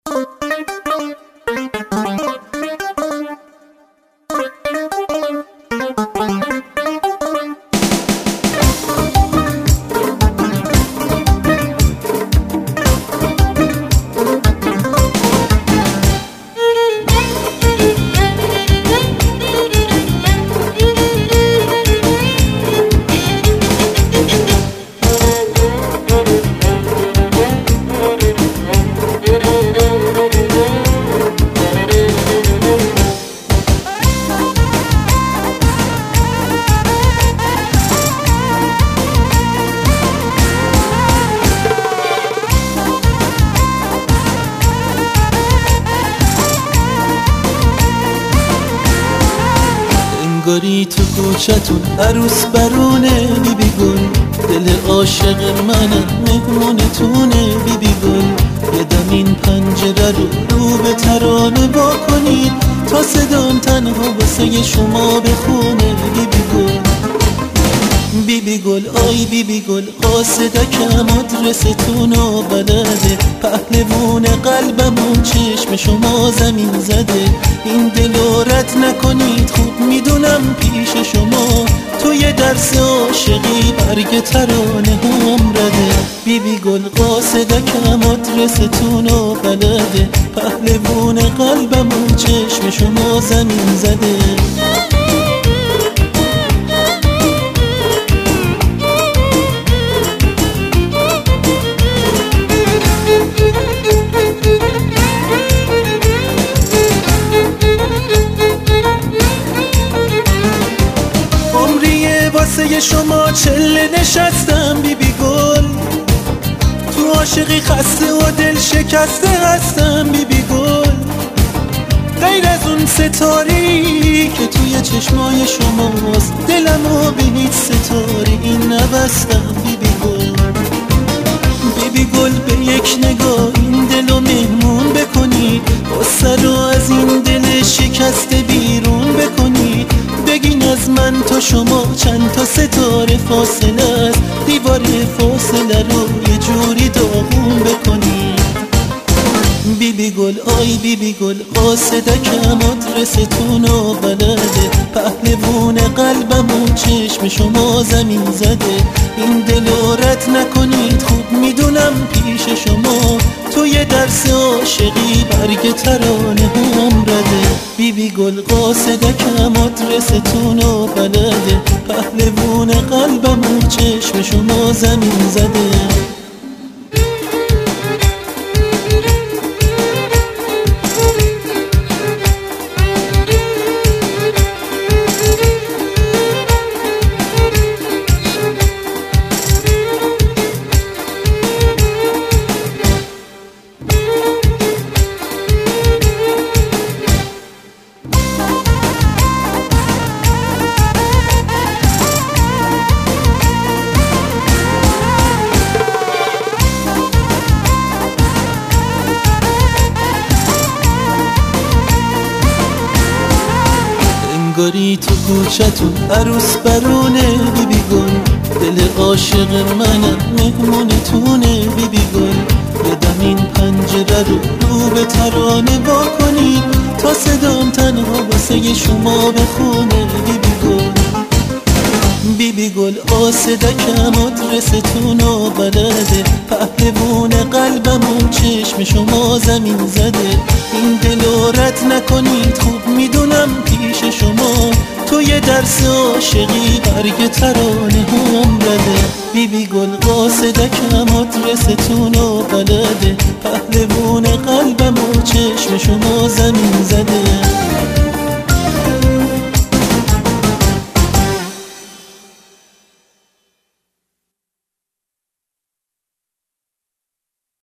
انگاری تو کوچتون عروس برونه بیبی گل، دل عاشق منم مهمونتونه بیبی گل. یه دم این پنجره رو به ترانه با کنید تا صدام تنها واسه شما بخونه بیبی گل. بیبی گل آی بیبی گل، قاصدکم آدرستونو بلده، پهلوون قلبمون چشم شما زمین زده. این دلو رد نکنید خوب میدونم پیش شما توی درس عاشقی برگ ترانه هم رده. بیبی گل قاصدکم آدرستونو بلده، پهلوون قلبمون چشم شما زمین زده. واسه شما چله نشستم بیبی گل، تو عاشقی خسته و دل شکسته هستم بیبی گل. غیر از اون ستاری که توی چشمای شماست، دلمو به هیچ ستاره این نبستم بیبی گل. بیبی گل به یک نگاه این دلو مهمون بکنی، غصه رو از این دل شکسته بیرون بکنی. بگین از من تا شما چند تا ستاره فاصله است، دیوار فاصله رو یه جوری داغون بکنی. بیبی گل آی بیبی گل، قاصدکم آدرستونو بلده، پهلوون قلبمون چشم شما زمین زده. این دلو رد نکنید خوب میدونم پیش شما توی درس عاشقی برگ ترانه هم رده. بیبی گل قاصدکم آدرستونو بلده، پهلوون قلبمون چشم شما زمین زده. انگاری تو کوچتون عروس برونه بیبی گل، دل عاشق منم مهمونتونه بیبی گل. یه دم این پنجره رو به ترانه با کنید تا صدام تنها واسه شما بخونه بیبی گل. بیبی گل قاصدکم آدرستونو بلده، پهلوون قلبمون چشم شما زمین زده. این دلو رد نکنید خوب میدونم پیش شما توی درس عاشقی برگ ترانه هم رده. بیبی گل قاصدکم آدرستونو بلده،